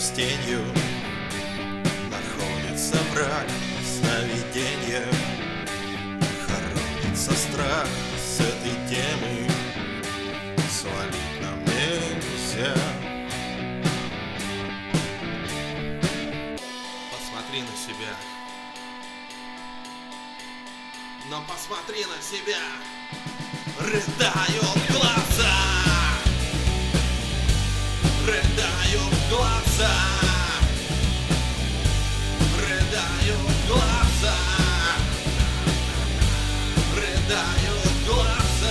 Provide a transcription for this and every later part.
с тенью находится враг сновиденья, хоронится страх с этой темы, свалить нам нельзя. Посмотри на себя. Но посмотри на себя. Рыдают глаза. Рыдают глаза. Рыдают глаза. Рыдают глаза.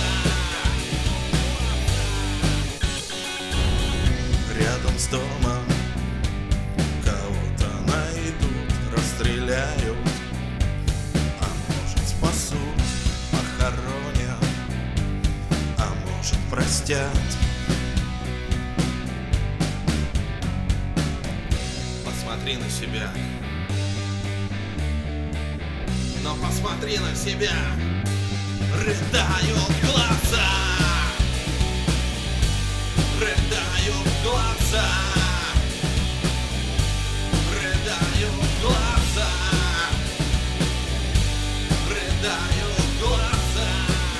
Рядом с домом кого-то найдут, расстреляют, а может спасут, похоронят, а может простят. Посмотри на себя. Но посмотри на себя. Рыдают глаза. Рыдают глаза. Рыдают глаза. Рыдают глаза.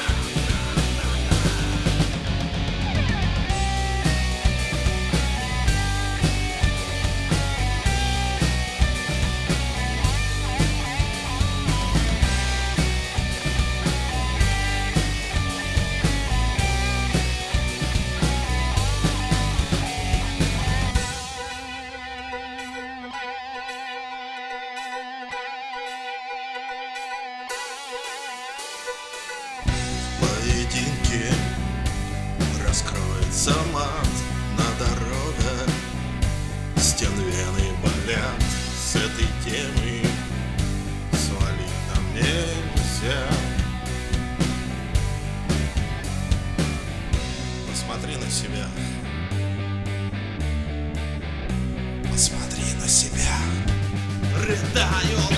Поединке раскроется мат на дорогах, стен вены болят с этой темы, свалить нам нельзя. Посмотри на себя. Посмотри на себя. Рыдают